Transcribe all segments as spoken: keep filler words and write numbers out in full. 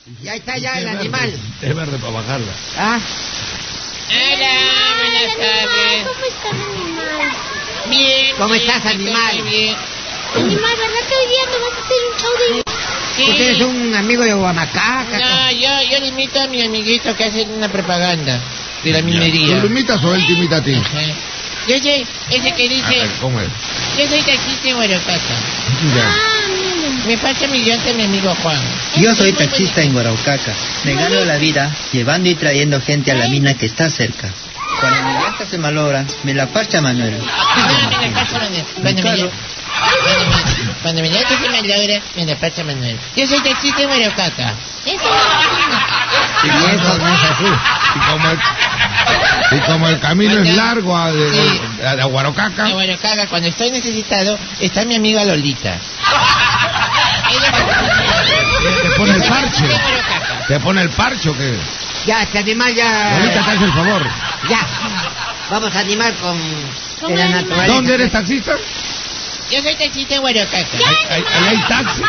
Ya está ya el animal. Es verde para bajarla. ¿Ah? Hola, buenas tardes. ¿Cómo está el animal? Bien. ¿Cómo bien, estás, estoy animal? muy bien. Animal, ¿verdad que hoy día me vas a hacer un show de... Sí. ¿Tú tienes un amigo de Guamacaca? No, yo, yo le imito a mi amiguito que hace una propaganda de la minería. ¿Tú lo imitas o él te imita a ti? Ajá. Yo soy ese que A dice, ver, ¿cómo es? yo soy taxista en Guaracaca. Ya. Ah, mira. Me pasa mi llanta mi amigo Juan. Yo soy taxista en Guaraucaca. Me gano la vida llevando y trayendo gente a la mina que está cerca. Cuando mi llanta se malogra, me la parcha Manuel. No, me la pasa Manuel. Cuando me llanta, cuando me, cuando me llanta se malogra, me la pasa Manuel. Yo soy taxista en Guaracaca. Eso no Y eso no es así. Y como el, y como el camino es largo a, de, Sí. a, a Guarocaca, En Guaracaca, cuando estoy necesitado, está mi amiga Lolita. Ella te pone el parche. En Guaracaca. ¿Te pone el parche o qué? Ya, este animal ya... Ahorita te hace el favor. Ya. Vamos a animar con... ¿Cómo de la animal? naturaleza. ¿Dónde eres taxista? Yo soy taxista en Guaracaca. ¿Ahí, ahí hay taxis?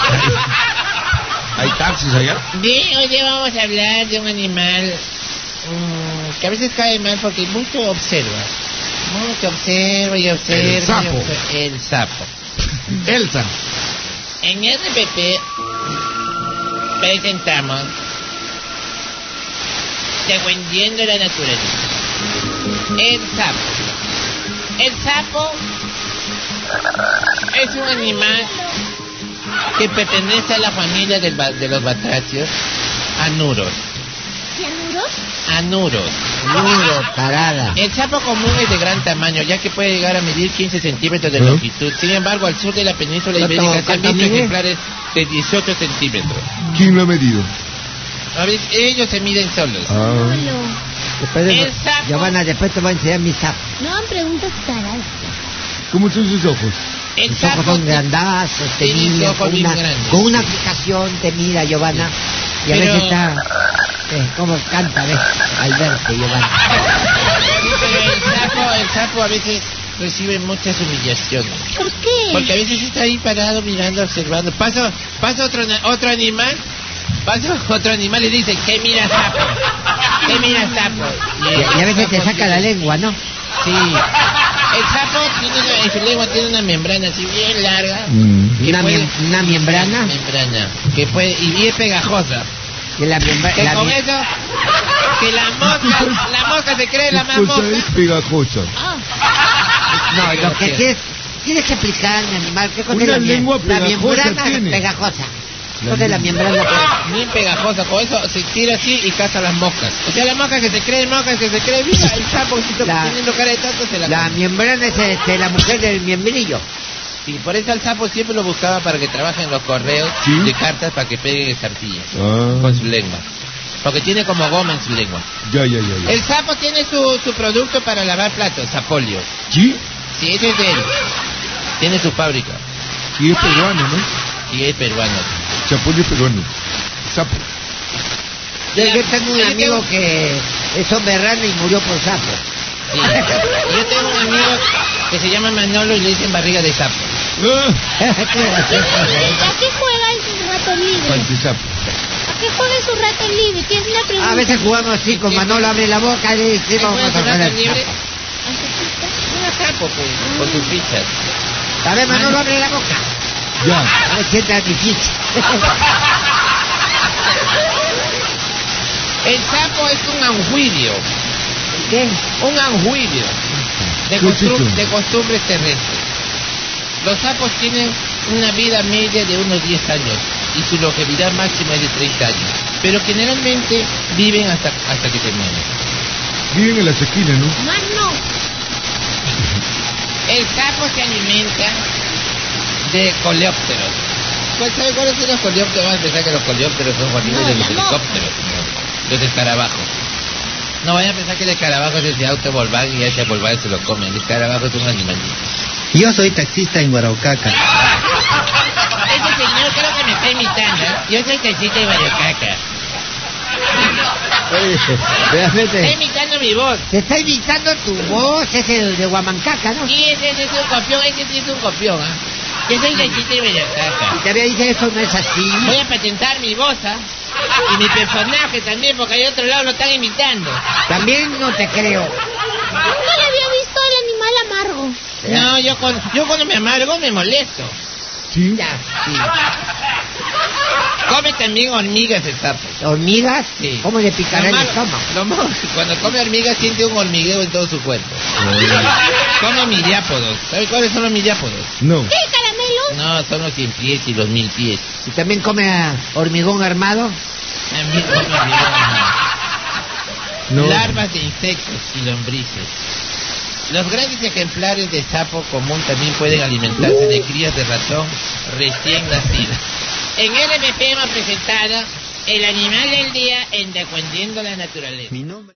¿Hay taxis allá? Bien, hoy vamos a hablar de un animal mm, que a veces cae mal porque mucho observa. Mucho observa y observa. El y sapo. observa. El sapo. Elsa. En R P P presentamos Defendiendo la naturaleza. El sapo. El sapo es un animal que pertenece a la familia del ba- de los batracios, anuros. ¿Cianuros? Anuros. Duro, tarada. El sapo común es de gran tamaño, ya que puede llegar a medir quince centímetros de ¿Eh? longitud. Sin embargo, al sur de la península ¿Cuánto- ibérica se han cuánto visto mide? ejemplares de dieciocho centímetros. ¿Quién lo ha medido? A veces ellos se miden solos. Ah. Solo. Después de- El sapo. Giovanna, después te voy a enseñar mi sapo. No hagan preguntas taradas. ¿Cómo son sus ojos? El Los ojos sapo son grandazos, te tiene mira, ojos con bien una, grandes. con una aplicación te mira, Giovanna. Y a Pero- veces está... Eh, como canta, ¿ves? Al verte, Giovanna. Sí, pero el sapo, el sapo a veces recibe muchas humillaciones. ¿Por qué? Porque a veces está ahí parado mirando, observando. Paso, pasa otro, na- otro animal, pasa otro animal y dice, ¿qué mira sapo? ¿Qué mira sapo? Y, y a veces te el sapo saca la tiene- lengua, ¿no? Sí. El sapo tiene una- en su lengua tiene una membrana así bien larga. Mm. que Una, puede- miem- una membrana. membrana que puede y bien pegajosa. Que la membra- Que la con mie- eso que la mosca, la mosca se cree la más ¿Qué cosa mosca. es pegajosa? Ah, No, lo que tienes, tienes que explicarme, animal, ¿qué cosa Una es la, mie- lengua la pegajosa membrana tiene. pegajosa? ¿Qué cosa es la membrana pegajosa? Bien pegajosa, con eso se tira así y caza las moscas. O sea, la mosca que se cree mosca, que se cree viva, el sapo que La- teniendo cara de tonto se la La come. membrana es este, la mujer del miembrillo. Y por eso el sapo siempre lo buscaba para que trabaje en los correos ¿Sí? de cartas para que pegue estampillas Ah. con su lengua. Porque tiene como goma en su lengua. Ya, ya, ya. ya. El sapo tiene su, su producto para lavar platos, sapolio. ¿Sí? Sí, ese es de él. Tiene su fábrica. Y es peruano, ¿no? Y es peruano. Chapullo es peruano. Sapo. Yo, Ya, yo tengo un yo amigo tengo- que es hombre rana y murió por sapo. Sí. Yo tengo un amigo que se llama Manolo y le dicen barriga de sapo. Ah, Qué gracioso. ¿a qué juega en su rato libre? panchisapo. ¿A qué juega en su rato libre? Tienes una pregunta. A veces jugamos así, con Manolo abre la boca y dice, ¿Qué vamos juega a su jugar rato al libre? sapo. Una sapo, pues, con sus fichas. A ver, Manolo abre la boca. Ya. A ver, sienta mi ficha. El sapo es un anjuidio. ¿Qué? Un anjuidio de, ¿Qué es costum- eso? de costumbres terrestres. Los sapos tienen una vida media de unos diez años y su longevidad máxima es de treinta años. Pero generalmente viven hasta, hasta que se mueren. Viven en las esquinas, ¿no? Más no. El sapo se alimenta de coleópteros. ¿Cuál sabe cuáles son los coleópteros? Van a pensar que los coleópteros son familias No, de los la mosca. helicópteros, no, los escarabajos. No vayan a pensar que el escarabajo es ese auto Volkswagen y ese Volkswagen se lo comen. El escarabajo es un animalito. Yo soy taxista en Guaraucaca. Ese señor creo que me está imitando. Yo soy taxista de Guaracaca. Oye, Está realmente, imitando mi voz. te está imitando tu voz, es el de Guamancaca, ¿no? Y ese, ese es un copión, ese sí es un copión, ¿ah? Yo soy taxista de Y Guaracaca. te había dicho, eso no es así. Voy a patentar mi voz, ¿ah? Y mi personaje también, porque hay otro lado lo están imitando. También no te creo. Nunca le había visto al animal amargo. No, yo, con, yo cuando me amargo me molesto. ¿Sí? Ya, sí. Come también hormigas el sapo. ¿Hormigas? Sí. ¿Cómo le picará Lo el malo- estómago? lo malo- cuando come hormigas siente un hormigueo en todo su cuerpo. Come miriápodos. ¿Sabes cuáles son los miriápodos? No. ¿Qué, caramelo? No, son los cien pies y los mil pies. ¿Y también come a hormigón armado? También come hormigón. No. Larvas de insectos y lombrices. Los grandes ejemplares de sapo común también pueden alimentarse de crías de ratón recién nacidas. En L M P hemos presentado el animal del día en Defendiendo la Naturaleza. Mi nombre...